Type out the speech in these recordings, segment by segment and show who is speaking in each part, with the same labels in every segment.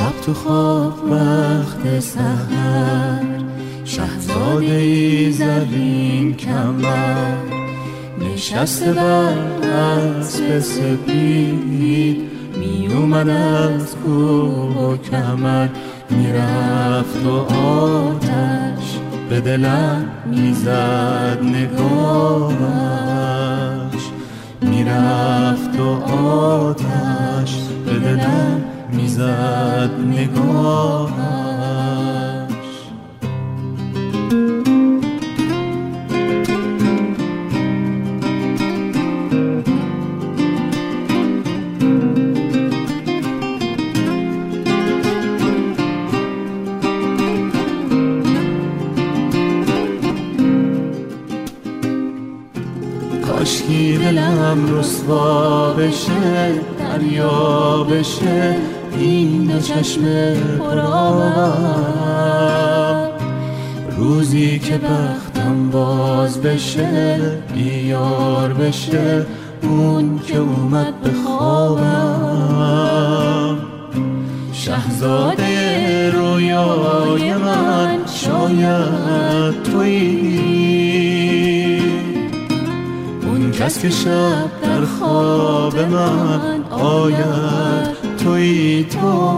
Speaker 1: شب تو خواب وقت سحر، شهزاده ای زرین کمر، نشسته بر اسب سپید، می اومد از کوه و کمر، میرفت و آتش به دلم میزد نگاهش، میرفت و آتش به دلم میزد نگاهش. کاشکی دلم رسوا بشه، دریا بشه این دو چشم پرآب، روزی که بختم باز بشه، بیار بشه اون که اومد به خوابم. شهزاده رویای من شاید تویی، اون کس که شب در خواب من آید تویی تو.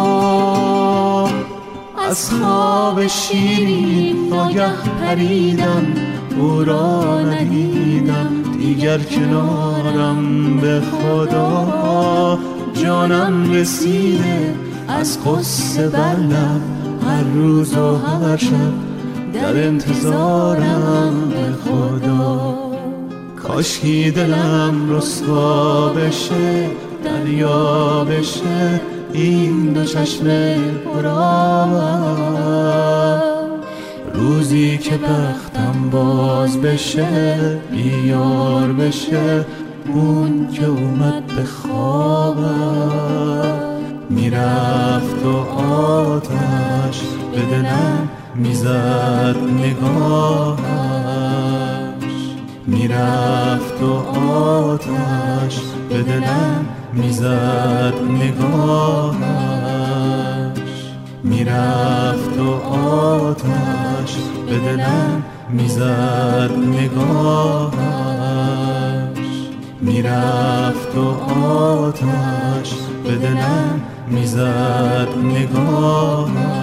Speaker 1: از خواب شیرین ناگه پریدم، او را ندیدم دیگر کنارم، به خدا جانم رسیده از قصه بر لب، هر روز و هر شب در انتظارم، به خدا. کاشکی دلم رسوا بشه، دریا بشه این دو چشم پرآب، روزی که بختم باز بشه، بیار بشه اون که اومد به خوابم. میرفت و آتش به دلم میزد نگاهش، میرفت و آتش به دلم میزد نگاهش، میرفت و آتش به دلم میزد نگاهش، میرفت و آتش به دلم میزد نگاهش.